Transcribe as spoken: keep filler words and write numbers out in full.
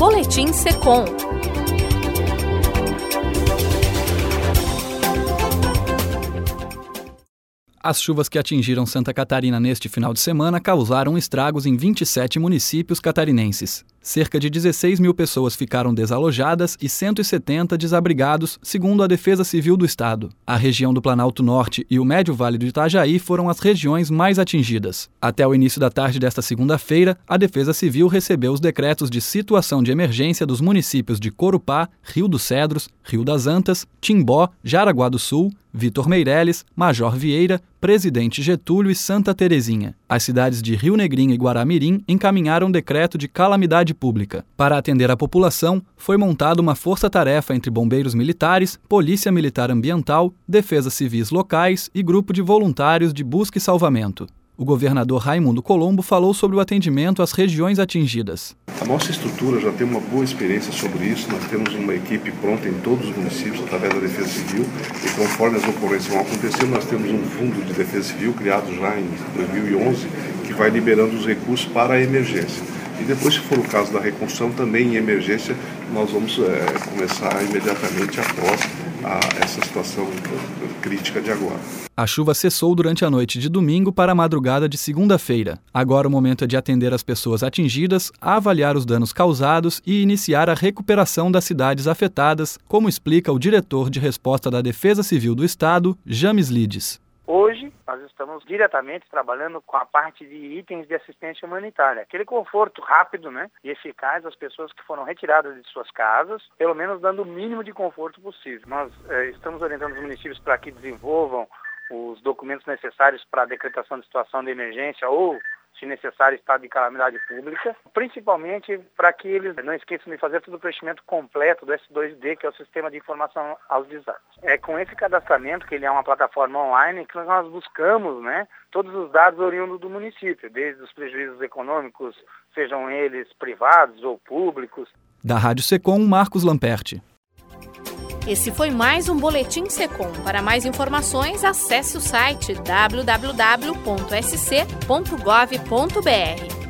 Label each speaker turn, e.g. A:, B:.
A: Boletim Secom.
B: As chuvas que atingiram Santa Catarina neste final de semana causaram estragos em vinte e sete municípios catarinenses. Cerca de dezesseis mil pessoas ficaram desalojadas e cento e setenta desabrigados, segundo a Defesa Civil do Estado. A região do Planalto Norte e o Médio Vale do Itajaí foram as regiões mais atingidas. Até o início da tarde desta segunda-feira, a Defesa Civil recebeu os decretos de situação de emergência dos municípios de Corupá, Rio dos Cedros, Rio das Antas, Timbó, Jaraguá do Sul, Vitor Meireles, Major Vieira, Presidente Getúlio e Santa Terezinha. As cidades de Rio Negrinho e Guaramirim encaminharam um decreto de calamidade pública. Para atender a população, foi montada uma força-tarefa entre bombeiros militares, Polícia Militar Ambiental, defesas civis locais e grupo de voluntários de busca e salvamento. O governador Raimundo Colombo falou sobre o atendimento às regiões atingidas.
C: A nossa estrutura já tem uma boa experiência sobre isso. Nós temos uma equipe pronta em todos os municípios através da Defesa Civil e conforme as ocorrências vão acontecendo, nós temos um fundo de Defesa Civil criado já em dois mil e onze que vai liberando os recursos para a emergência. E depois, se for o caso da reconstrução, também em emergência, nós vamos é, começar imediatamente após a essa situação crítica de agora.
B: A chuva cessou durante a noite de domingo para a madrugada de segunda-feira. Agora o momento é de atender as pessoas atingidas, avaliar os danos causados e iniciar a recuperação das cidades afetadas, como explica o diretor de resposta da Defesa Civil do Estado, James Lides.
D: Hoje, nós estamos diretamente trabalhando com a parte de itens de assistência humanitária. Aquele conforto rápido, né, e eficaz às pessoas que foram retiradas de suas casas, pelo menos dando o mínimo de conforto possível. Nós eh, estamos orientando os municípios para que desenvolvam os documentos necessários para a decretação de situação de emergência ou, se necessário, estado de calamidade pública, principalmente para que eles não esqueçam de fazer todo o preenchimento completo do S dois D, que é o Sistema de Informação aos Desastres. É com esse cadastramento, que ele é uma plataforma online, que nós buscamos, né, todos os dados oriundos do município, desde os prejuízos econômicos, sejam eles privados ou públicos.
B: Da Rádio Secom, Marcos Lamperti.
A: Esse foi mais um Boletim Secom. Para mais informações, acesse o site w w w ponto s c ponto gov ponto b r.